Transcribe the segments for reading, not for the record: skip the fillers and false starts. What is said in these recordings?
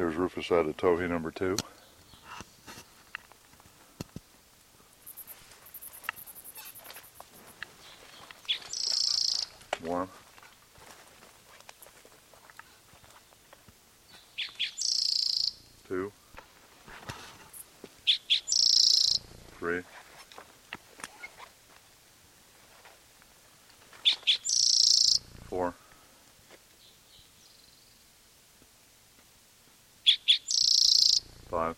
Here's Rufus out of Towhee number 2. One. Two. Three. Four. Five.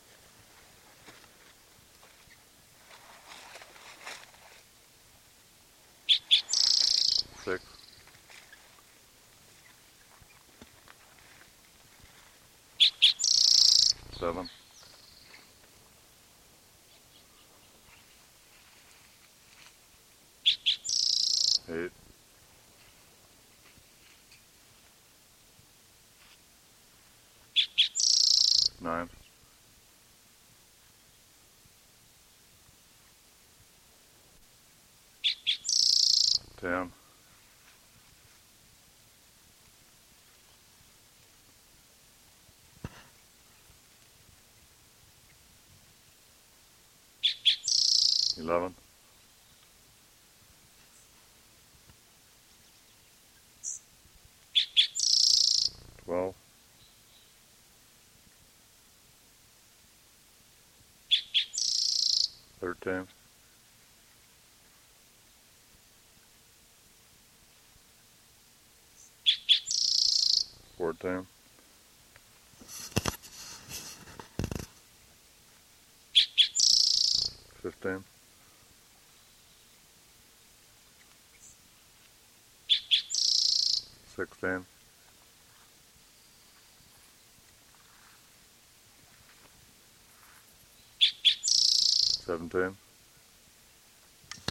Six. Seven. Eight. Nine. 10. 11. 12. 13. 14. 15. 16. 17.